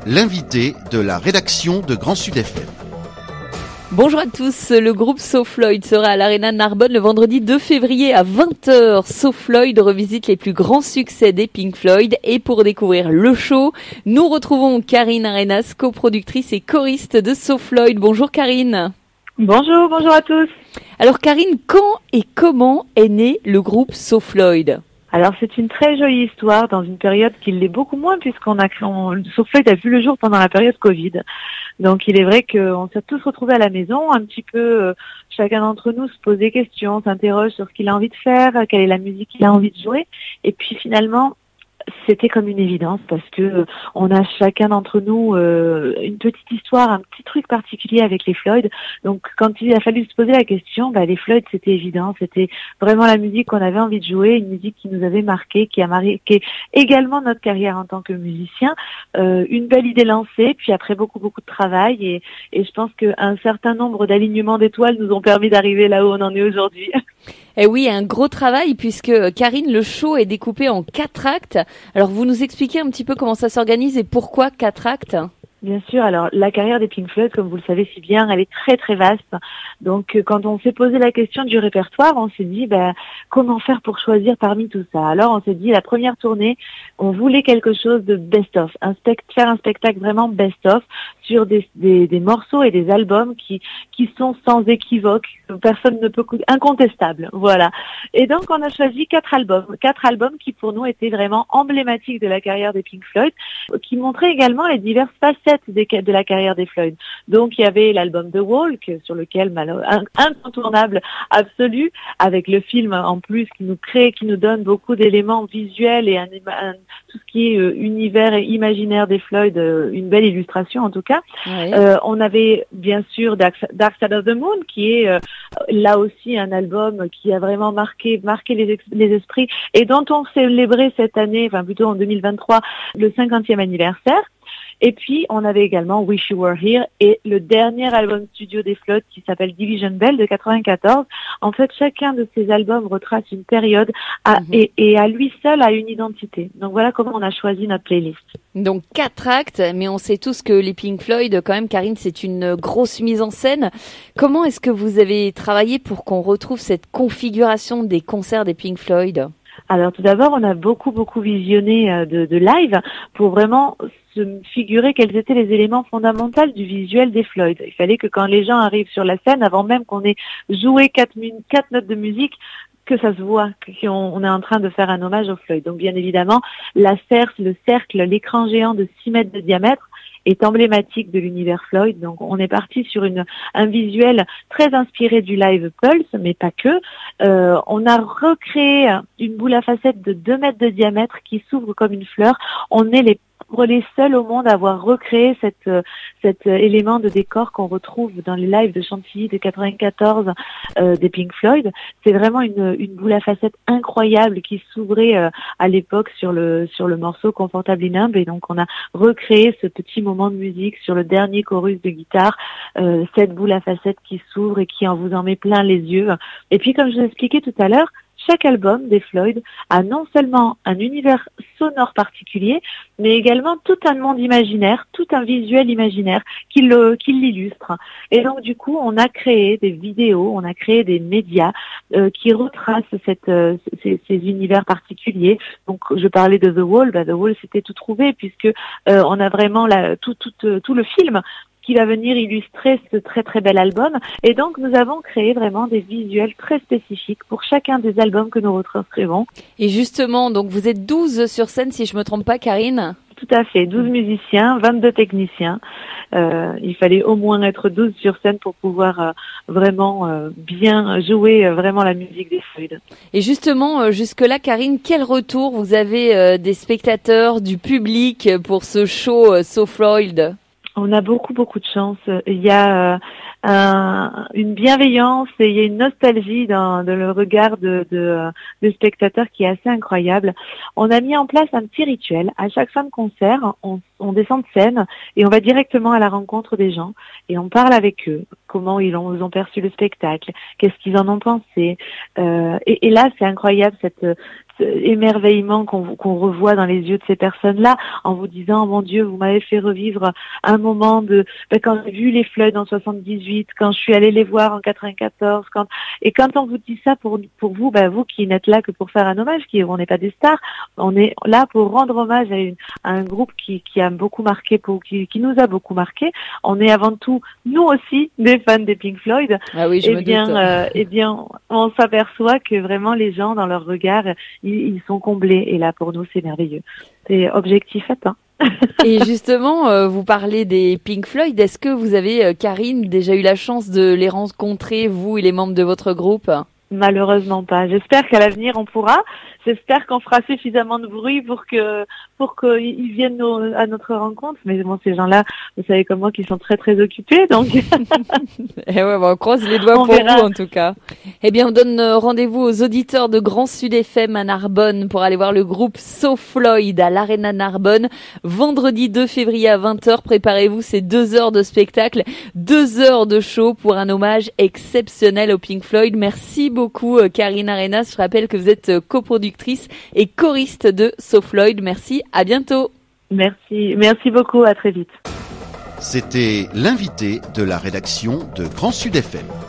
l'invité de la rédaction de Grand Sud FM. Bonjour à tous, le groupe So Floyd sera à l'Arena de Narbonne le vendredi 2 février à 20h. So Floyd revisite les plus grands succès des Pink Floyd et pour découvrir le show, nous retrouvons Karine Arenas, coproductrice et choriste de So Floyd. Bonjour Karine. Bonjour à tous. Alors Karine, quand et comment est né le groupe So Floyd ? Alors c'est une très jolie histoire dans une période qui l'est beaucoup moins puisqu'on So Floyd a vu le jour pendant la période Covid. Donc il est vrai qu'on s'est tous retrouvés à la maison, un petit peu chacun d'entre nous se pose des questions, s'interroge sur ce qu'il a envie de faire, quelle est la musique qu'il a envie de jouer. Et puis finalement, c'était comme une évidence parce que on a chacun d'entre nous une petite histoire, un petit truc particulier avec les Floyd. Donc quand il a fallu se poser la question, les Floyd c'était évident, c'était vraiment la musique qu'on avait envie de jouer, une musique qui nous avait marqué, qui a marqué également notre carrière en tant que musicien. Une belle idée lancée, puis après beaucoup de travail et je pense qu'un certain nombre d'alignements d'étoiles nous ont permis d'arriver là où on en est aujourd'hui. Eh oui, un gros travail puisque Karine, le show est découpé en 4 actes. Alors vous nous expliquez un petit peu comment ça s'organise et pourquoi 4 actes ? Bien sûr, alors la carrière des Pink Floyd, comme vous le savez si bien, elle est très très vaste. Donc quand on s'est posé la question du répertoire, on s'est dit comment faire pour choisir parmi tout ça. Alors on s'est dit la première tournée, on voulait quelque chose de best-of, faire un spectacle vraiment best-of sur des morceaux et des albums qui sont sans équivoque, personne ne peut incontestables. Voilà. Et donc on a choisi 4 albums qui pour nous étaient vraiment emblématiques de la carrière des Pink Floyd, qui montraient également les diverses facettes de la carrière des Floyd. Donc il y avait l'album The Walk, sur lequel incontournable absolu, avec le film en plus qui nous donne beaucoup d'éléments visuels et tout ce qui est univers et imaginaire des Floyd, une belle illustration en tout cas. Oui. On avait bien sûr Dark Side of the Moon qui est là aussi un album qui a vraiment marqué les esprits et dont on célébrait cette année, enfin plutôt en 2023, le 50e anniversaire. Et puis, on avait également Wish You Were Here et le dernier album studio des Floyd qui s'appelle Division Bell de 94. En fait, chacun de ces albums retrace une période et à lui seul a une identité. Donc voilà comment on a choisi notre playlist. Donc 4 actes, mais on sait tous que les Pink Floyd, quand même, Karine, c'est une grosse mise en scène. Comment est-ce que vous avez travaillé pour qu'on retrouve cette configuration des concerts des Pink Floyd ? Alors tout d'abord, on a beaucoup visionné de live pour vraiment se figurer quels étaient les éléments fondamentaux du visuel des Floyd. Il fallait que quand les gens arrivent sur la scène, avant même qu'on ait joué 4 notes de musique, que ça se voit, qu'on est en train de faire un hommage aux Floyd. Donc bien évidemment, le cercle, l'écran géant de 6 mètres de diamètre est emblématique de l'univers Floyd. Donc on est parti sur un visuel très inspiré du live Pulse, mais pas que. On a recréé une boule à facettes de 2 mètres de diamètre qui s'ouvre comme une fleur. On est les seuls au monde à avoir recréé cet élément de décor qu'on retrouve dans les lives de Chantilly de 94 des Pink Floyd. C'est vraiment une boule à facettes incroyable qui s'ouvrait à l'époque sur le morceau Comfortably Numb, et donc on a recréé ce petit moment de musique sur le dernier chorus de guitare, cette boule à facettes qui s'ouvre et qui vous en met plein les yeux. Et puis comme je vous expliquais tout à l'heure, chaque album des Floyd a non seulement un univers sonore particulier, mais également tout un monde imaginaire, tout un visuel imaginaire qui l'illustre. Et donc du coup, on a créé des vidéos, on a créé des médias qui retracent ces univers particuliers. Donc je parlais de The Wall, The Wall c'était tout trouvé puisque on a vraiment tout le film qui va venir illustrer ce très très bel album. Et donc nous avons créé vraiment des visuels très spécifiques pour chacun des albums que nous retranscrivons. Et justement, donc vous êtes 12 sur scène si je me trompe pas, Karine ? Tout à fait, 12 musiciens, 22 techniciens. Il fallait au moins être 12 sur scène pour pouvoir vraiment bien jouer vraiment la musique des Floyd. Et justement, jusque-là, Karine, quel retour vous avez des spectateurs, du public pour ce show So Floyd ? On a beaucoup de chance. Il y a une bienveillance et il y a une nostalgie dans le regard des spectateurs qui est assez incroyable. On a mis en place un petit rituel. À chaque fin de concert, on descend de scène et on va directement à la rencontre des gens et on parle avec eux. Comment ils ont perçu le spectacle, qu'est-ce qu'ils en ont pensé. Et là, c'est incroyable émerveillement qu'on revoit dans les yeux de ces personnes-là, en vous disant, mon Dieu, vous m'avez fait revivre un moment quand j'ai vu les Floyd en 78, quand je suis allée les voir en 94, et quand on vous dit ça pour vous, vous qui n'êtes là que pour faire un hommage, on n'est pas des stars, on est là pour rendre hommage à un groupe qui a beaucoup marqué, qui nous a beaucoup marqué. On est avant tout, nous aussi, des fans des Pink Floyd. Ah oui, je me doute. On s'aperçoit que vraiment les gens, dans leur regard, ils sont comblés. Et là, pour nous, c'est merveilleux. C'est objectif atteint. Et justement, vous parlez des Pink Floyd. Est-ce que vous avez, Karine, déjà eu la chance de les rencontrer, vous et les membres de votre groupe ? Malheureusement pas. J'espère qu'à l'avenir on pourra. J'espère qu'on fera suffisamment de bruit pour qu'ils viennent à notre rencontre. Mais bon, ces gens-là, vous savez comme moi, qu'ils sont très très occupés, donc. Et ouais, on croise les doigts pour vous en tout cas. Eh bien, on donne rendez-vous aux auditeurs de Grand Sud FM à Narbonne pour aller voir le groupe So Floyd à l'Arena Narbonne vendredi 2 février à 20h. Préparez-vous, c'est 2 heures de spectacle, 2 heures de show pour un hommage exceptionnel au Pink Floyd. Merci beaucoup Karine Arenas. Je rappelle que vous êtes coproductrice et choriste de So Floyd. Merci, à bientôt. Merci beaucoup, à très vite. C'était l'invité de la rédaction de Grand Sud FM.